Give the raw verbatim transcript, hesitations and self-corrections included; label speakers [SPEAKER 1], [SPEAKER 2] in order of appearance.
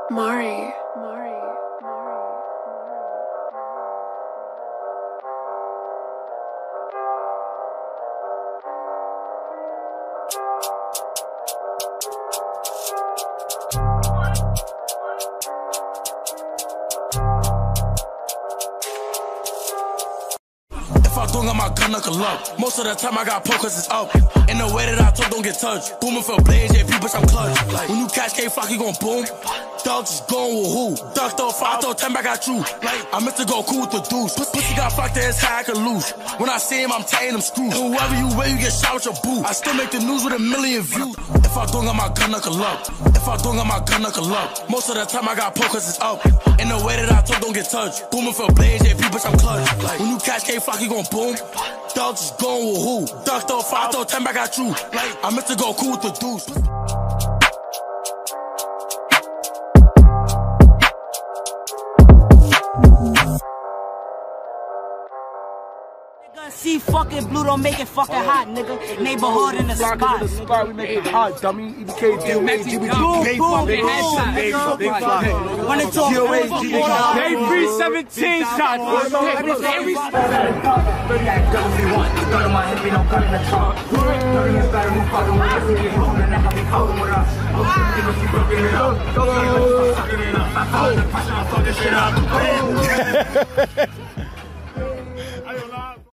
[SPEAKER 1] Mari. Mari.
[SPEAKER 2] If I don't got my gun, knuckle up. Most of the time I got pokers, it's up. In the way that I talk, don't get touched. Booming for blades, yeah, people, I'm clutch. Like, when you catch K-Flock, you gon' boom. Dogs is going with who? Ducked off, I throw ten back at you. Like, I meant to go cool with the deuce. Pussy got fucked to his head, I can lose. When I see him, I'm tying him screws. And whoever you wear, you get shot with your boot. I still make the news with a million views. If I don't got my gun, knuckle up. If I don't got my gun, knuckle up. Most of the time I got pokers, it's up. In the way that I talk, don't get touched. Booming for blades, yeah, people, I'm clutch. Like, when you catch K-Flock, you gon' boom. Dogs is going with who? Ducked off, I throw ten back at you. Like, I meant to go cool with the deuce.
[SPEAKER 3] See fucking blue don't make it fucking hot, nigga. Neighborhood in the spot.
[SPEAKER 4] The spot we make it hot, dummy. E B K, D O A, G B G,
[SPEAKER 3] Boom,
[SPEAKER 4] Big
[SPEAKER 3] boom,
[SPEAKER 4] Big
[SPEAKER 3] boom,
[SPEAKER 4] Big
[SPEAKER 3] nigga.
[SPEAKER 4] Big Flock.
[SPEAKER 3] When it's all
[SPEAKER 4] D O A, G B G.
[SPEAKER 5] They free seventeen shots. Every
[SPEAKER 4] Go, go, go.